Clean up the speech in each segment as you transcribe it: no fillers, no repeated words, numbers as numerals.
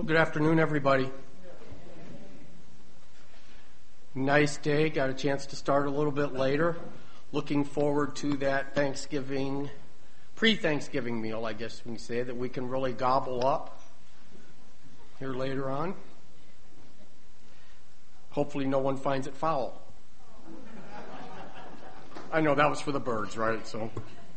Well, good afternoon, everybody. Nice day. Got a chance to start a little bit later. Looking forward to that Thanksgiving, pre-Thanksgiving meal, I guess we can say, that we can really gobble up here later on. Hopefully no one finds it foul. I know that was for the birds, right? So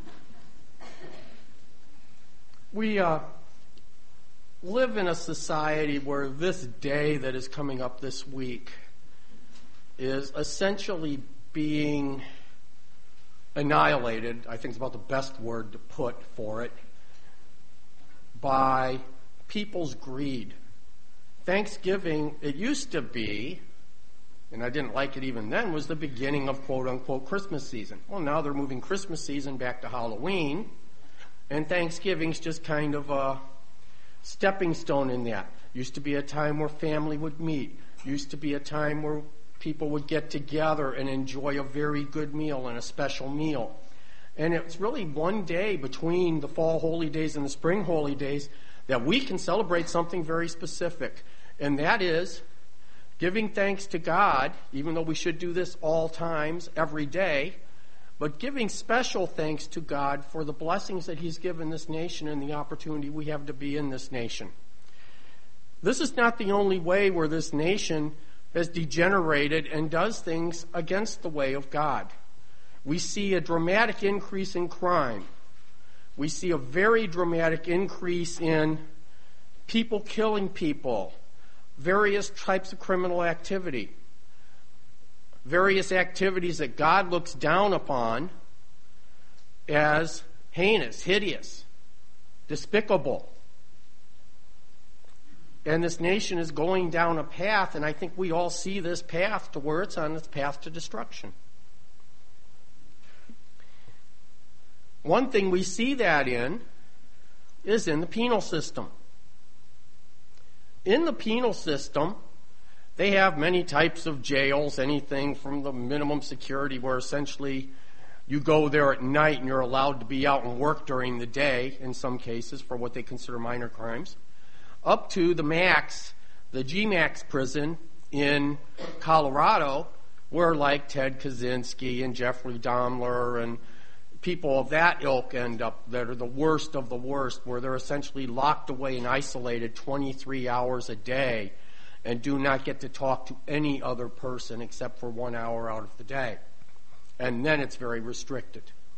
we live in a society where this day that is coming up this week is essentially being annihilated, I think is about the best word to put for it, by people's greed. Thanksgiving, it used to be, and I didn't like it even then, was the beginning of quote-unquote Christmas season. Well, now they're moving Christmas season back to Halloween, and Thanksgiving's just kind of a stepping stone in that. Used to be a time where family would meet. Used to be a time where people would get together and enjoy a very good meal and a special meal. And it's really one day between the fall holy days and the spring holy days that we can celebrate something very specific. And that is giving thanks to God, even though we should do this all times, every day, but giving special thanks to God for the blessings that He's given this nation and the opportunity we have to be in this nation. This is not the only way where this nation has degenerated and does things against the way of God. We see a dramatic increase in crime. We see a very dramatic increase in people killing people, various types of criminal activity, various activities that God looks down upon as heinous, hideous, despicable. And this nation is going down a path, and I think we all see this path to where it's on its path to destruction. One thing we see that in is in the penal system. In the penal system, they have many types of jails, anything from the minimum security where essentially you go there at night and you're allowed to be out and work during the day, in some cases, for what they consider minor crimes, up to the max, the GMAX prison in Colorado, where like Ted Kaczynski and Jeffrey Dahmer and people of that ilk end up that are the worst of the worst, where they're essentially locked away and isolated 23 hours a day and do not get to talk to any other person except for 1 hour out of the day. And then it's very restricted.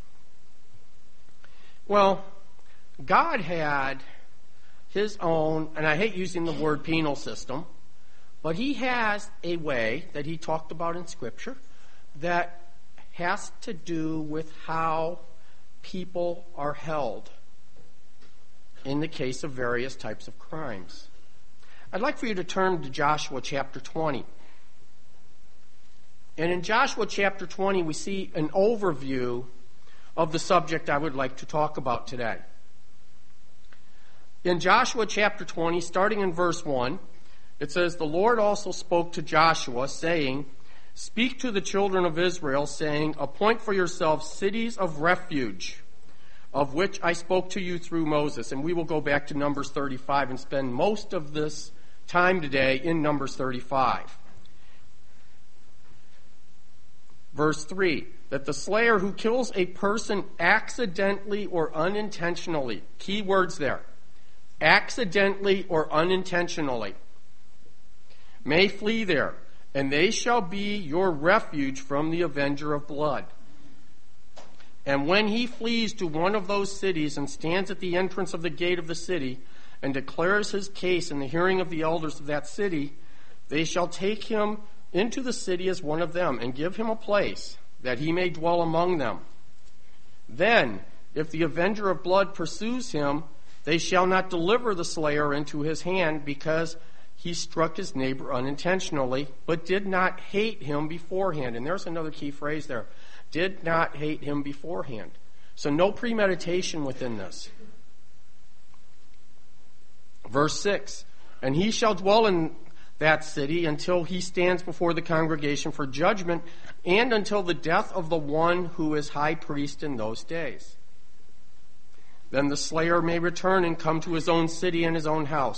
Well, God had His own, and I hate using the word penal system, but He has a way that He talked about in Scripture that has to do with how people are held in the case of various types of crimes. I'd like for you to turn to Joshua chapter 20. And in Joshua chapter 20, we see an overview of the subject I would like to talk about today. In Joshua chapter 20, starting in verse 1, it says, "The Lord also spoke to Joshua, saying, Speak to the children of Israel, saying, Appoint for yourselves cities of refuge, of which I spoke to you through Moses." And we will go back to Numbers 35 and spend most of this time today in Numbers 35. Verse 3, "That the slayer who kills a person accidentally or unintentionally," key words there, accidentally or unintentionally, "may flee there, and they shall be your refuge from the avenger of blood. And when he flees to one of those cities and stands at the entrance of the gate of the city and declares his case in the hearing of the elders of that city, they shall take him into the city as one of them and give him a place that he may dwell among them. Then, if the avenger of blood pursues him, they shall not deliver the slayer into his hand, because he struck his neighbor unintentionally, but did not hate him beforehand." And there's another key phrase there. Did not hate him beforehand. So no premeditation within this. Verse 6, "And he shall dwell in that city until he stands before the congregation for judgment, and until the death of the one who is high priest in those days. Then the slayer may return and come to his own city and his own house.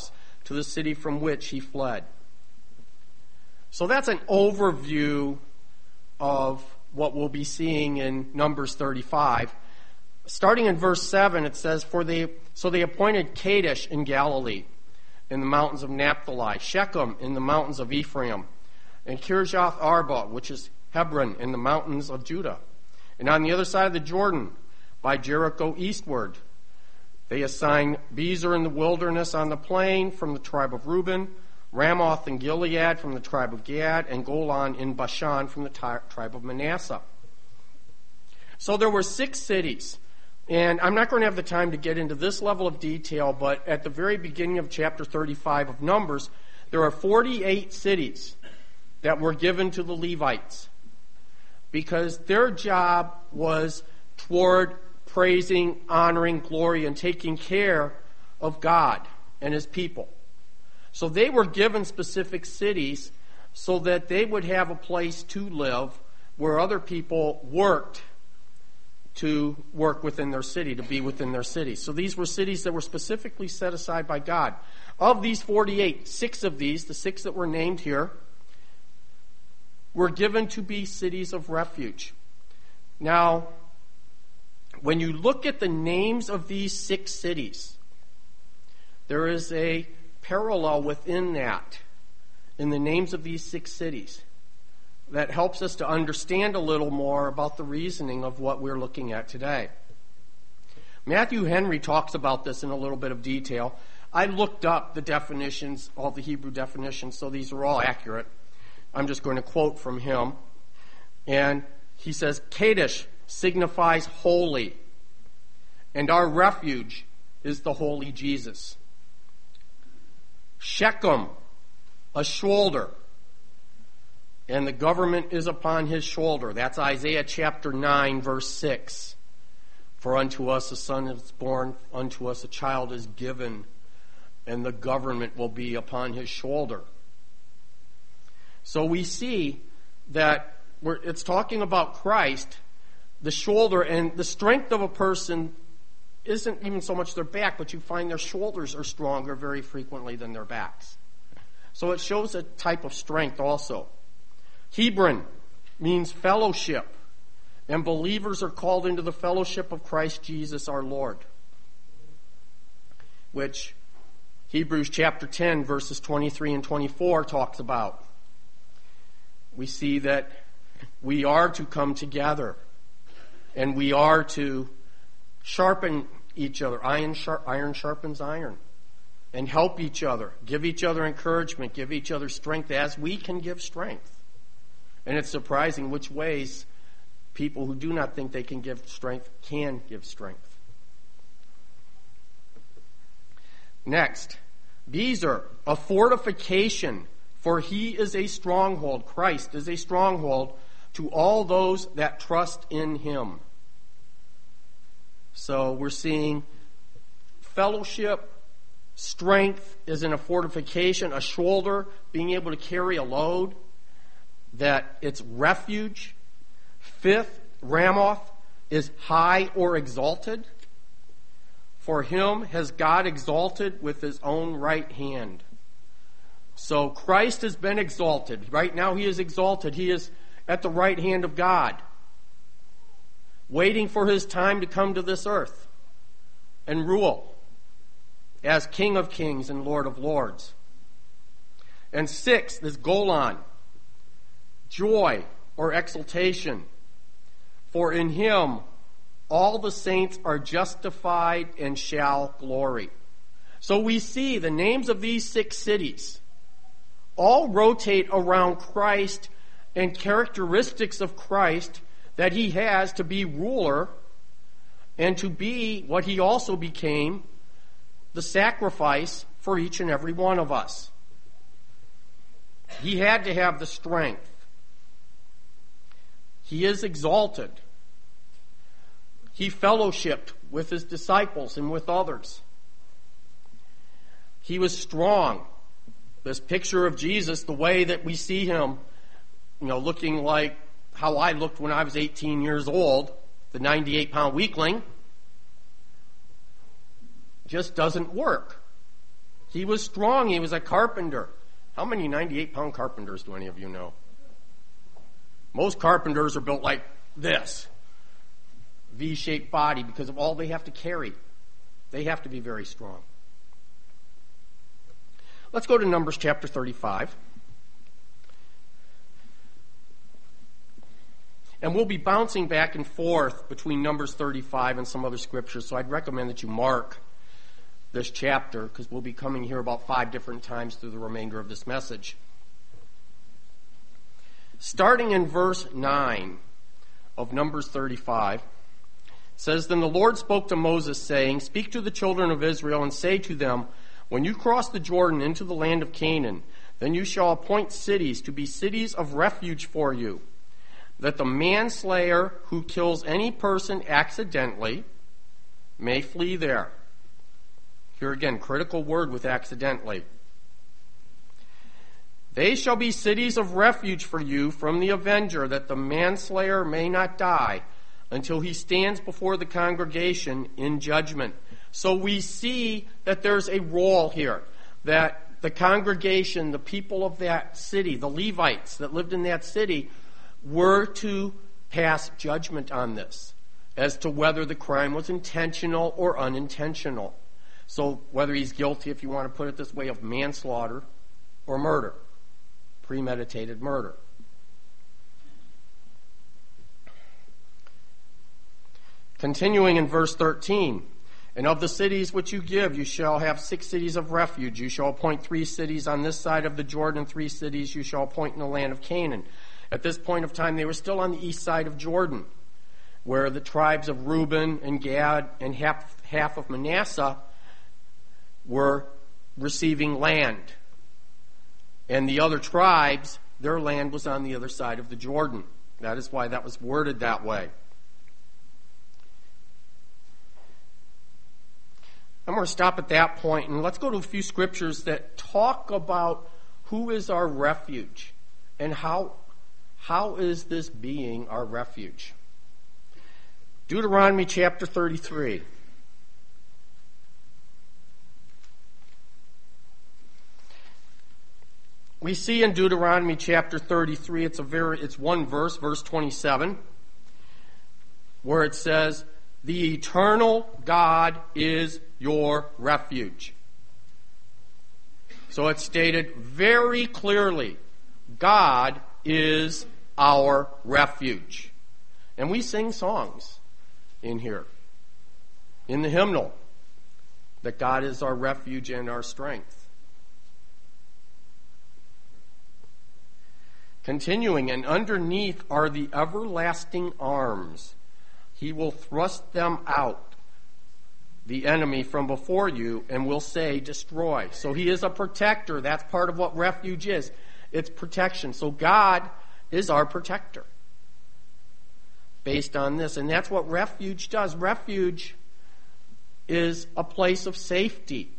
to the city from which he fled. So that's an overview of what we'll be seeing in Numbers 35. Starting in verse 7, it says, So they appointed Kadesh in Galilee, in the mountains of Naphtali, Shechem in the mountains of Ephraim, and Kirjath Arba, which is Hebron, in the mountains of Judah. And on the other side of the Jordan, by Jericho eastward, they assigned Bezer in the wilderness on the plain from the tribe of Reuben, Ramoth in Gilead from the tribe of Gad, and Golan in Bashan from the tribe of Manasseh. So there were 6 cities. And I'm not going to have the time to get into this level of detail, but at the very beginning of chapter 35 of Numbers, there are 48 cities that were given to the Levites because their job was toward praising, honoring, glory, and taking care of God and his people. So they were given specific cities so that they would have a place to live where other people worked to work within their city, to be within their city. So these were cities that were specifically set aside by God. Of these 48, 6 of these, the 6 that were named here, were given to be cities of refuge. Now, when you look at the names of these 6 cities, there is a parallel within that, in the names of these 6 cities, that helps us to understand a little more about the reasoning of what we're looking at today. Matthew Henry talks about this in a little bit of detail. I looked up the definitions, all the Hebrew definitions, so these are all accurate. I'm just going to quote from him. And he says, Kadesh signifies holy, and our refuge is the holy Jesus. Shechem, a shoulder, and the government is upon his shoulder. That's Isaiah chapter 9, verse 6. For unto us a son is born, unto us a child is given, and the government will be upon his shoulder. So we see that it's talking about Christ, the shoulder, and the strength of a person isn't even so much their back, but you find their shoulders are stronger very frequently than their backs. So it shows a type of strength also. Hebron means fellowship, and believers are called into the fellowship of Christ Jesus our Lord, which Hebrews chapter 10, verses 23 and 24 talks about. We see that we are to come together, and we are to sharpen each other. Iron sharpens iron, and help each other, give each other encouragement, give each other strength as we can give strength. And it's surprising which ways people who do not think they can give strength can give strength. Next, Bezer, a fortification, for he is a stronghold. Christ is a stronghold to all those that trust in him. So we're seeing fellowship, strength is in a fortification, a shoulder, being able to carry a load, that it's refuge. 5th, Ramoth is high or exalted. For him has God exalted with his own right hand. So Christ has been exalted. Right now he is exalted. He is at the right hand of God, waiting for his time to come to this earth and rule as King of Kings and Lord of Lords. And 6th is Golan, joy or exultation. For in him all the saints are justified and shall glory. So we see the names of these 6 cities all rotate around Christ and characteristics of Christ that he has to be ruler and to be what he also became, the sacrifice for each and every one of us. He had to have the strength. He is exalted. He fellowshiped with his disciples and with others. He was strong. This picture of Jesus, the way that we see him, looking like how I looked when I was 18 years old, the 98-pound weakling, just doesn't work. He was strong. He was a carpenter. How many 98-pound carpenters do any of you know? Most carpenters are built like this. V-shaped body because of all they have to carry. They have to be very strong. Let's go to Numbers chapter 35. And we'll be bouncing back and forth between Numbers 35 and some other scriptures, so I'd recommend that you mark this chapter because we'll be coming here about 5 different times through the remainder of this message. Starting in verse 9 of Numbers 35, says, Then the Lord spoke to Moses, saying, Speak to the children of Israel and say to them, When you cross the Jordan into the land of Canaan, then you shall appoint cities to be cities of refuge for you, that the manslayer who kills any person accidentally may flee there. Here again, critical word with accidentally. They shall be cities of refuge for you from the avenger, that the manslayer may not die until he stands before the congregation in judgment. So we see that there's a role here, that the congregation, the people of that city, the Levites that lived in that city, were to pass judgment on this as to whether the crime was intentional or unintentional. So whether he's guilty, if you want to put it this way, of manslaughter or murder, premeditated murder. Continuing in verse 13, And of the cities which you give, you shall have 6 cities of refuge. You shall appoint 3 cities on this side of the Jordan, 3 cities you shall appoint in the land of Canaan. At this point of time, they were still on the east side of Jordan, where the tribes of Reuben and Gad and half of Manasseh were receiving land. And the other tribes, their land was on the other side of the Jordan. That is why that was worded that way. I'm going to stop at that point, and let's go to a few scriptures that talk about who is our refuge and how is this being our refuge. Deuteronomy chapter 33. We see in Deuteronomy chapter 33, it's one verse, verse 27, where it says, The eternal God is your refuge. So it's stated very clearly, God is our refuge. And we sing songs in here, in the hymnal, that God is our refuge and our strength. Continuing, and underneath are the everlasting arms. He will thrust them out, the enemy, from before you, and will say, destroy. So he is a protector. That's part of what refuge is. It's protection. So God is our protector based on this. And that's what refuge does. Refuge is a place of safety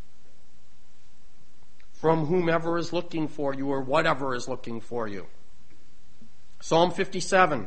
from whomever is looking for you or whatever is looking for you. Psalm 57.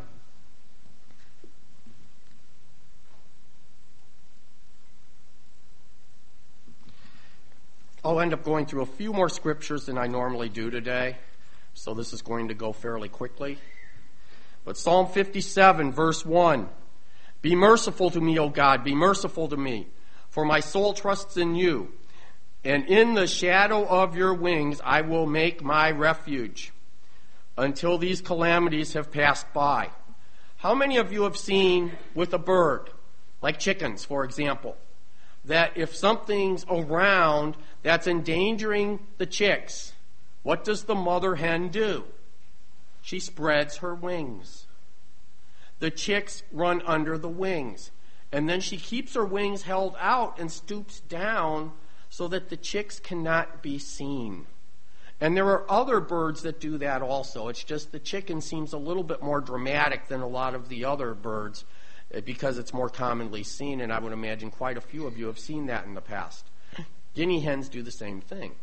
I'll end up going through a few more scriptures than I normally do today, so this is going to go fairly quickly. But Psalm 57, verse 1, Be merciful to me, O God, be merciful to me, for my soul trusts in you. And in the shadow of your wings I will make my refuge until these calamities have passed by. How many of you have seen with a bird, like chickens, for example, that if something's around that's endangering the chicks, what does the mother hen do? She spreads her wings. The chicks run under the wings. And then she keeps her wings held out and stoops down so that the chicks cannot be seen. And there are other birds that do that also. It's just the chicken seems a little bit more dramatic than a lot of the other birds because it's more commonly seen, and I would imagine quite a few of you have seen that in the past. Guinea hens do the same thing.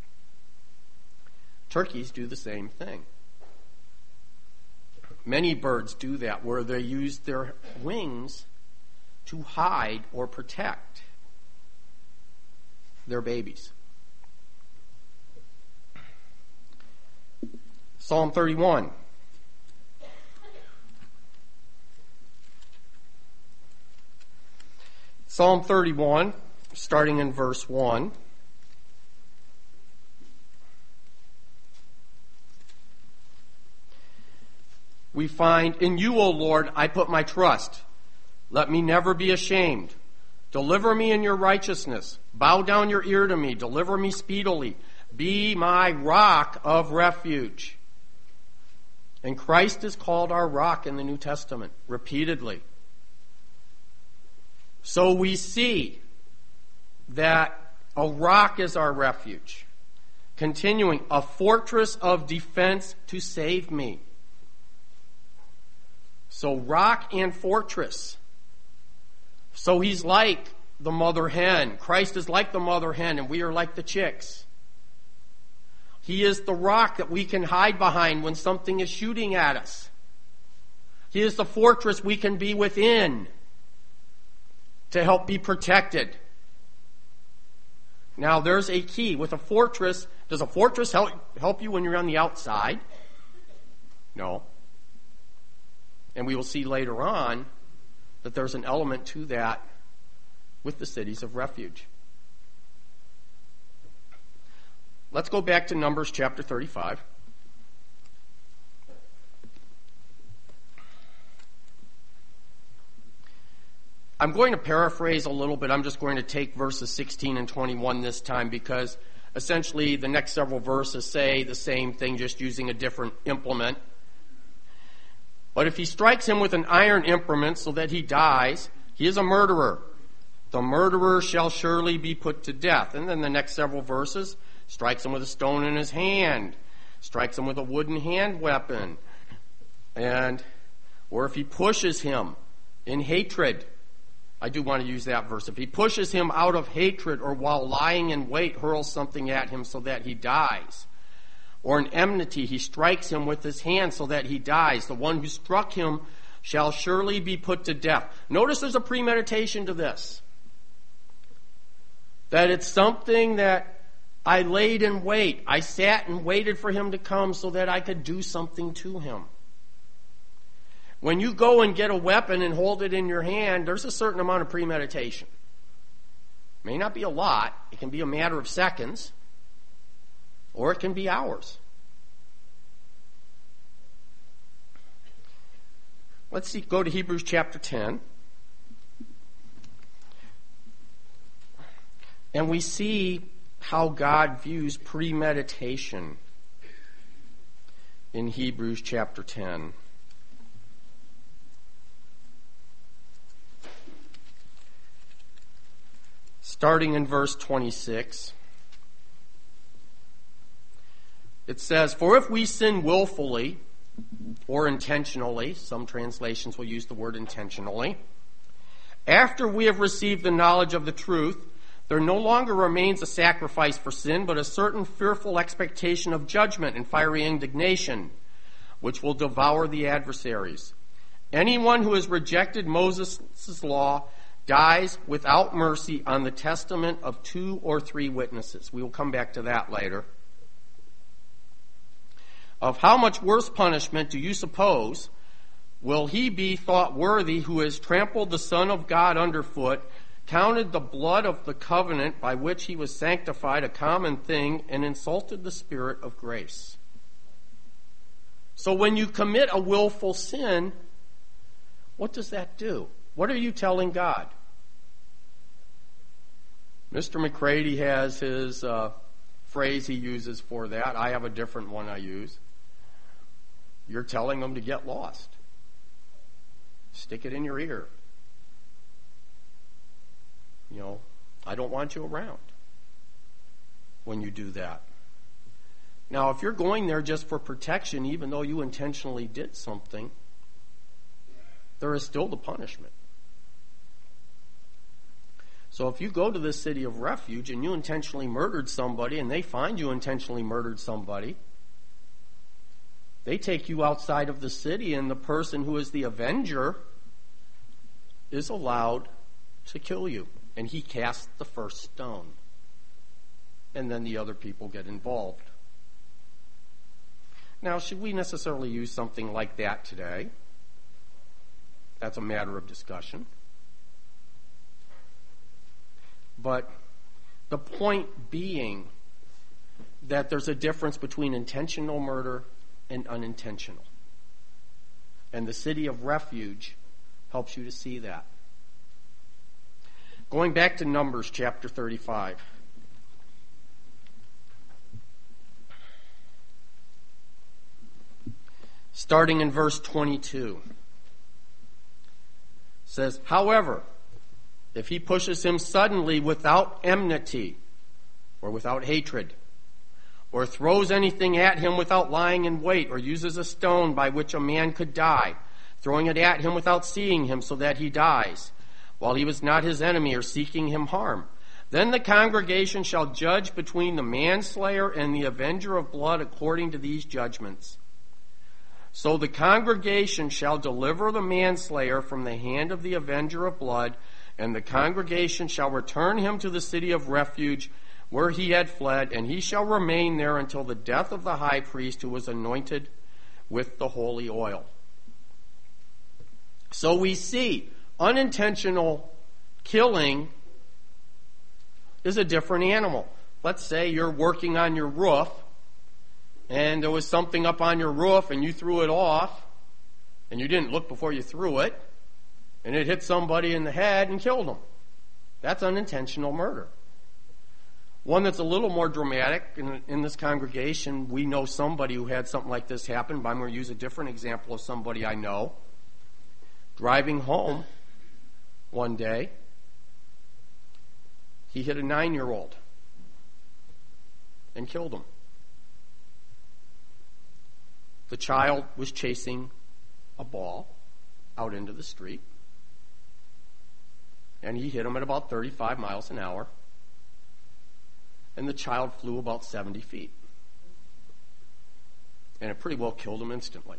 Turkeys do the same thing. Many birds do that, where they use their wings to hide or protect their babies. Psalm 31. Psalm 31, starting in verse 1. We find, "In you, O Lord, I put my trust. Let me never be ashamed. Deliver me in your righteousness. Bow down your ear to me. Deliver me speedily. Be my rock of refuge." And Christ is called our rock in the New Testament repeatedly. So we see that a rock is our refuge. Continuing, "a fortress of defense to save me." So rock and fortress. So he's like the mother hen. Christ is like the mother hen, and we are like the chicks. He is the rock that we can hide behind when something is shooting at us. He is the fortress we can be within to help be protected. Now, there's a key. With a fortress, does a fortress help you when you're on the outside? No. And we will see later on that there's an element to that with the cities of refuge. Let's go back to Numbers chapter 35. I'm going to paraphrase a little bit. I'm just going to take verses 16 and 21 this time because essentially the next several verses say the same thing, just using a different implement. "But if he strikes him with an iron implement so that he dies, he is a murderer. The murderer shall surely be put to death." And then the next several verses, strikes him with a stone in his hand, strikes him with a wooden hand weapon, or if he pushes him in hatred. I do want to use that verse. If he pushes him out of hatred or while lying in wait, hurls something at him so that he dies. Or in enmity, he strikes him with his hand so that he dies. The one who struck him shall surely be put to death. Notice there's a premeditation to this. That it's something that I laid in wait. I sat and waited for him to come so that I could do something to him. When you go and get a weapon and hold it in your hand, there's a certain amount of premeditation. It may not be a lot. It can be a matter of seconds, or it can be hours. Let's see, go to Hebrews chapter 10. And we see how God views premeditation in Hebrews chapter 10. Starting in verse 26. It says, "For if we sin willfully or intentionally," some translations will use the word intentionally, "after we have received the knowledge of the truth, there no longer remains a sacrifice for sin, but a certain fearful expectation of judgment and fiery indignation, which will devour the adversaries. Anyone who has rejected Moses' law dies without mercy on the testament of 2 or 3 witnesses." We will come back to that later. "Of how much worse punishment do you suppose will he be thought worthy who has trampled the Son of God underfoot, counted the blood of the covenant by which he was sanctified a common thing, and insulted the Spirit of grace?" So when you commit a willful sin, what does that do? What are you telling God? Mr. McCready has his phrase he uses for that. I have a different one I use. You're telling them to get lost. Stick it in your ear. I don't want you around when you do that. Now, if you're going there just for protection, even though you intentionally did something, there is still the punishment. So if you go to this city of refuge and you intentionally murdered somebody and they find you intentionally murdered somebody, they take you outside of the city and the person who is the avenger is allowed to kill you. And he casts the first stone. And then the other people get involved. Now, should we necessarily use something like that today? That's a matter of discussion. But the point being that there's a difference between intentional murder and unintentional. And the city of refuge helps you to see that. Going back to Numbers chapter 35. Starting in verse 22. Says, however, if he pushes him suddenly without enmity or without hatred, or throws anything at him without lying in wait, or uses a stone by which a man could die, throwing it at him without seeing him so that he dies, while he was not his enemy or seeking him harm, then the congregation shall judge between the manslayer and the avenger of blood according to these judgments. So the congregation shall deliver the manslayer from the hand of the avenger of blood, and the congregation shall return him to the city of refuge where he had fled, and he shall remain there until the death of the high priest who was anointed with the holy oil. So we see unintentional killing is a different animal. Let's say you're working on your roof, and there was something up on your roof, and you threw it off, and you didn't look before you threw it, and it hit somebody in the head and killed them. That's unintentional murder. One that's a little more dramatic, in this congregation, we know somebody who had something like this happen, but I'm going to use a different example of somebody I know. Driving home one day, he hit a 9-year-old and killed him. The child was chasing a ball out into the street, and he hit him at about 35 miles an hour. And the child flew about 70 feet. And it pretty well killed him instantly.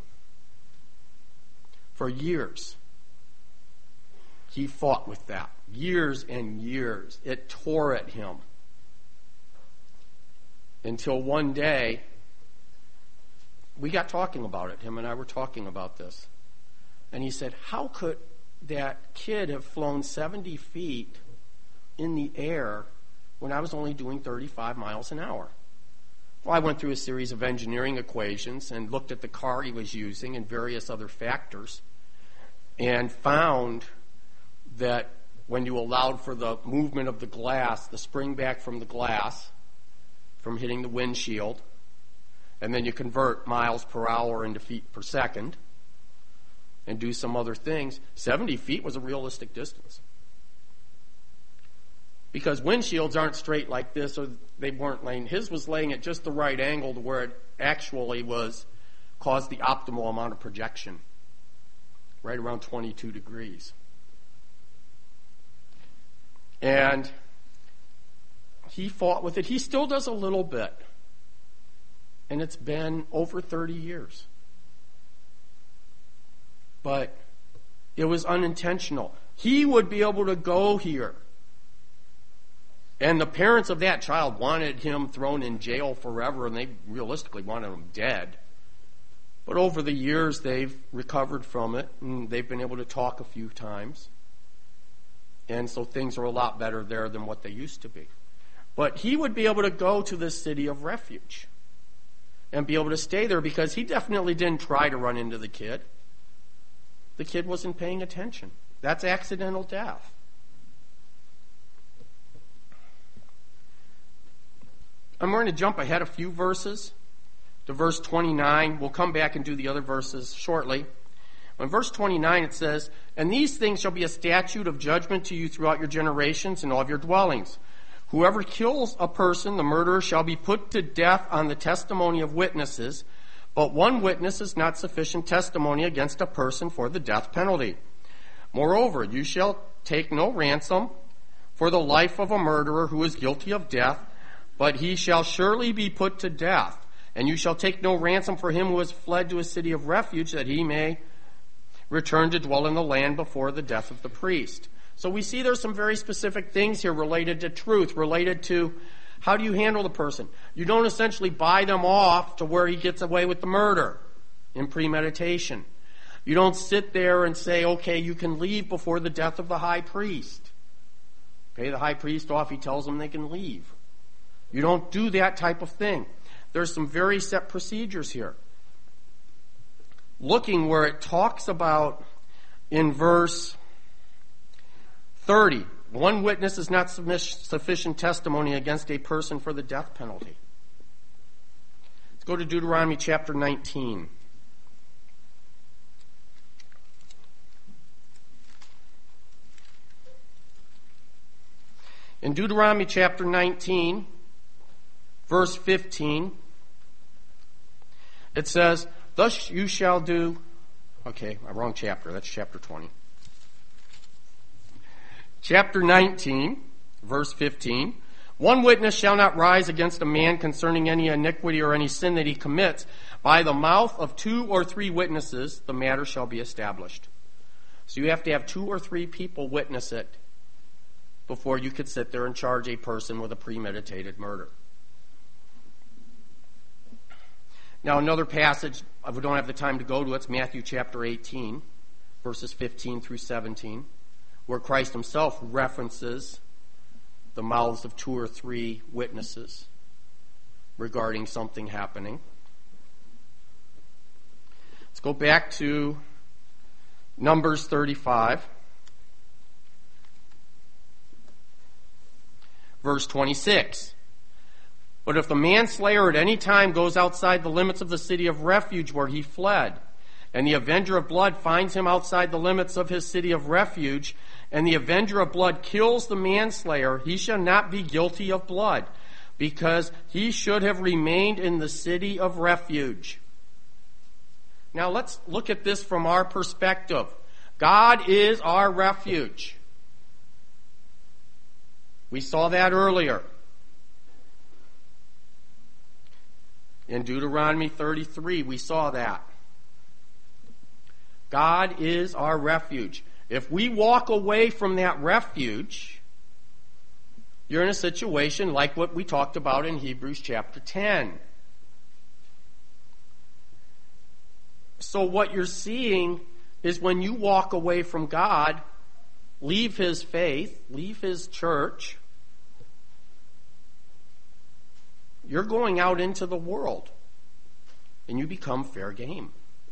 For years, he fought with that. Years and years. It tore at him. Until one day, we got talking about it. Him and I were talking about this. And he said, how could that kid have flown 70 feet in the air when I was only doing 35 miles an hour? Well, I went through a series of engineering equations and looked at the car he was using and various other factors and found that when you allowed for the movement of the glass, the spring back from the glass, from hitting the windshield, and then you convert miles per hour into feet per second and do some other things, 70 feet was a realistic distance. Because windshields aren't straight like this, or they weren't laying. His was laying at just the right angle to where it actually caused the optimal amount of projection, right around 22 degrees. And he fought with it. He still does a little bit. And it's been over 30 years. But it was unintentional. He would be able to go here. And the parents of that child wanted him thrown in jail forever, and they realistically wanted him dead. But over the years, they've recovered from it, and they've been able to talk a few times. And so things are a lot better there than what they used to be. But he would be able to go to this city of refuge and be able to stay there, because he definitely didn't try to run into the kid. The kid wasn't paying attention. That's accidental death. I'm going to jump ahead a few verses to verse 29. We'll come back and do the other verses shortly. In verse 29 it says, "And these things shall be a statute of judgment to you throughout your generations and all of your dwellings. Whoever kills a person, the murderer, shall be put to death on the testimony of witnesses, but one witness is not sufficient testimony against a person for the death penalty. Moreover, you shall take no ransom for the life of a murderer who is guilty of death, but he shall surely be put to death. And you shall take no ransom for him who has fled to a city of refuge, that he may return to dwell in the land before the death of the priest." So we see there's some very specific things here related to truth, related to How do you handle the person? You don't essentially buy them off to where he gets away with the murder in premeditation. You don't sit there and say, okay, you can leave before the death of the high priest. Pay the high priest off, he tells them they can leave. You don't do that type of thing. There's some very set procedures here. Looking where it talks about in verse 30, one witness is not sufficient testimony against a person for the death penalty. Let's go to Deuteronomy chapter 19. In Deuteronomy chapter 19, verse 15, it says, thus you shall do, wrong chapter, that's chapter 20. Chapter 19, verse 15, one witness shall not rise against a man concerning any iniquity or any sin that he commits. By the mouth of 2 or 3 witnesses, the matter shall be established. So you have to have 2 or 3 people witness it before you could sit there and charge a person with a premeditated murder. Now another passage, we don't have the time to go to, it's Matthew chapter 18, verses 15 through 17, where Christ himself references the mouths of 2 or 3 witnesses regarding something happening. Let's go back to Numbers 35. Verse 26. But if the manslayer at any time goes outside the limits of the city of refuge where he fled, and the avenger of blood finds him outside the limits of his city of refuge, and the avenger of blood kills the manslayer, he shall not be guilty of blood, because he should have remained in the city of refuge. Now let's look at this from our perspective. God is our refuge. We saw that earlier. In Deuteronomy 33, we saw that. God is our refuge. If we walk away from that refuge, you're in a situation like what we talked about in Hebrews chapter 10. So what you're seeing is when you walk away from God, leave his faith, leave his church, you're going out into the world and you become fair game.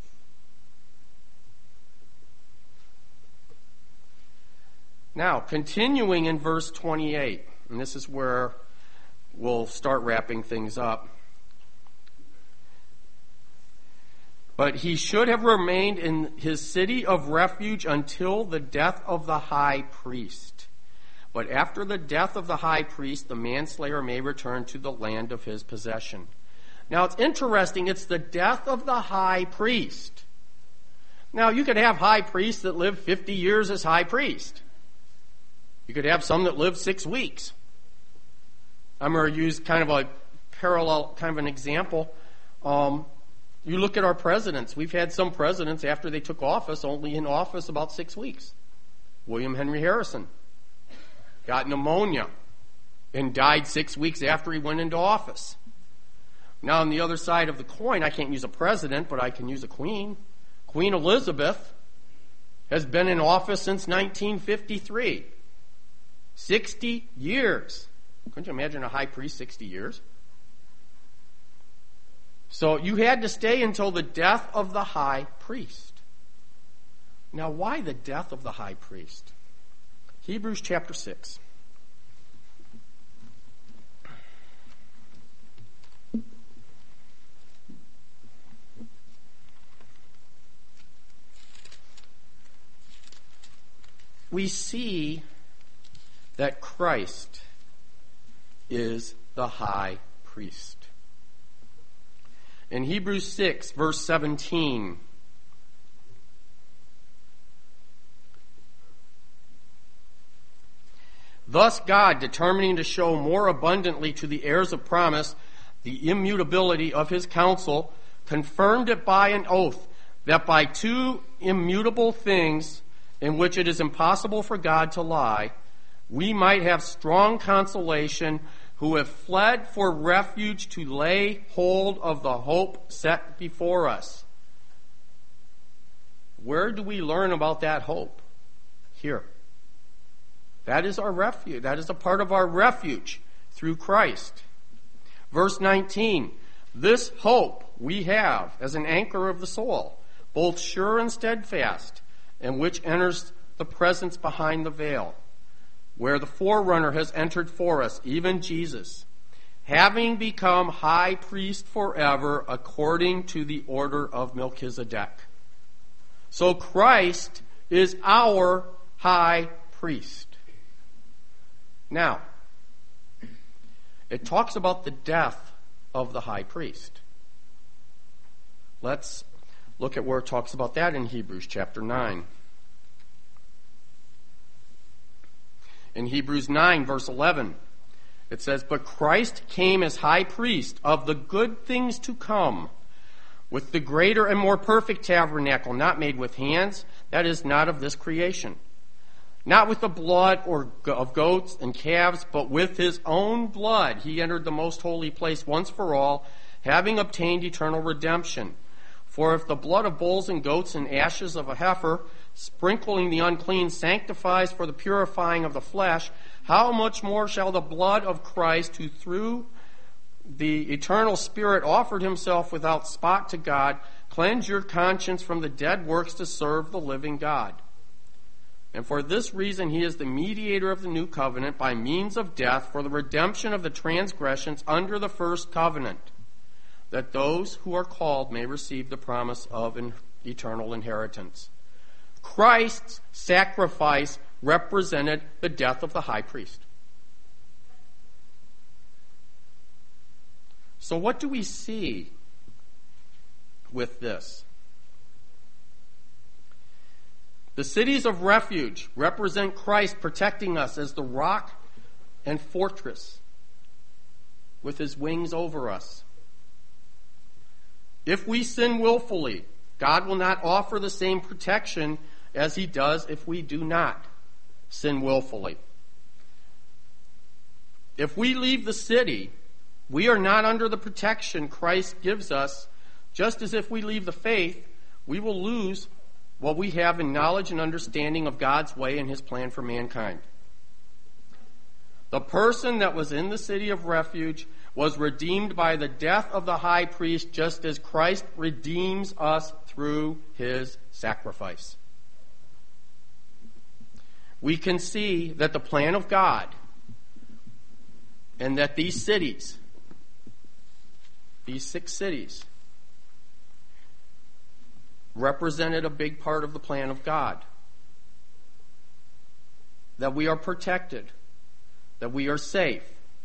Now, continuing in verse 28, and this is where we'll start wrapping things up. But he should have remained in his city of refuge until the death of the high priest. But after the death of the high priest, the manslayer may return to the land of his possession. Now it's interesting, it's the death of the high priest. Now you could have high priests that live 50 years as high priest. You could have some that live 6 weeks. I'm going to use kind of a parallel, kind of an example. You look at our presidents. We've had some presidents after they took office, only in office about 6 weeks. William Henry Harrison got pneumonia and died 6 weeks after he went into office. Now on the other side of the coin, I can't use a president, but I can use a queen. Queen Elizabeth has been in office since 1953. 60 years. Couldn't you imagine a high priest 60 years? So you had to stay until the death of the high priest. Now why the death of the high priest? Hebrews chapter 6. We see that Christ is the high priest. In Hebrews 6, verse 17, thus God, determining to show more abundantly to the heirs of promise the immutability of his counsel, confirmed it by an oath, that by 2 immutable things in which it is impossible for God to lie, we might have strong consolation who have fled for refuge to lay hold of the hope set before us. Where do we learn about that hope? Here. That is our refuge. That is a part of our refuge through Christ. Verse 19, this hope we have as an anchor of the soul, both sure and steadfast, and which enters the presence behind the veil, where the forerunner has entered for us, even Jesus, having become high priest forever according to the order of Melchizedek. So Christ is our high priest. Now, it talks about the death of the high priest. Let's look at where it talks about that in Hebrews chapter 9. In Hebrews 9, verse 11, it says, but Christ came as high priest of the good things to come, with the greater and more perfect tabernacle, not made with hands, that is, not of this creation. Not with the blood of goats and calves, but with his own blood he entered the most holy place once for all, having obtained eternal redemption. For if the blood of bulls and goats and ashes of a heifer, sprinkling the unclean, sanctifies for the purifying of the flesh, how much more shall the blood of Christ, who through the eternal Spirit offered himself without spot to God, cleanse your conscience from the dead works to serve the living God? And for this reason he is the mediator of the new covenant by means of death for the redemption of the transgressions under the first covenant, that those who are called may receive the promise of an eternal inheritance. Christ's sacrifice represented the death of the high priest. So what do we see with this? The cities of refuge represent Christ protecting us as the rock and fortress with his wings over us. If we sin willfully, God will not offer the same protection as he does if we do not sin willfully. If we leave the city, we are not under the protection Christ gives us, just as if we leave the faith, we will lose what we have in knowledge and understanding of God's way and his plan for mankind. The person that was in the city of refuge was redeemed by the death of the high priest, just as Christ redeems us through his sacrifice. We can see that the plan of God and that these cities, these 6 cities, represented a big part of the plan of God. That we are protected, that we are safe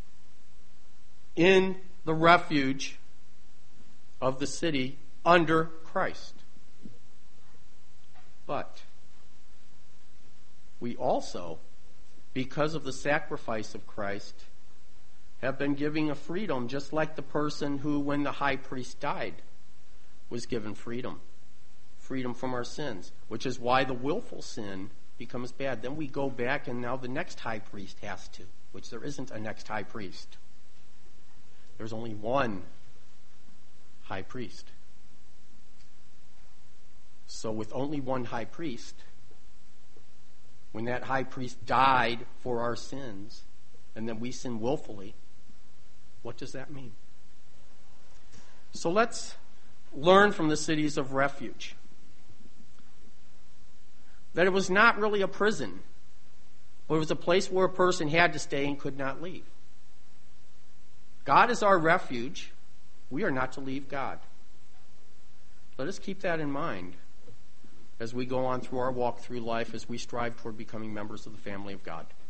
in the refuge of the city under Christ. But we also, because of the sacrifice of Christ, have been given a freedom, just like the person who, when the high priest died, was given freedom. Freedom from our sins, which is why the willful sin becomes bad. Then we go back and now the next high priest has to, which there isn't a next high priest. There's only one high priest. So with only one high priest, when that high priest died for our sins, and then we sin willfully, what does that mean? So let's learn from the cities of refuge that it was not really a prison, but it was a place where a person had to stay and could not leave. God is our refuge. We are not to leave God. Let us keep that in mind as we go on through our walk through life, as we strive toward becoming members of the family of God.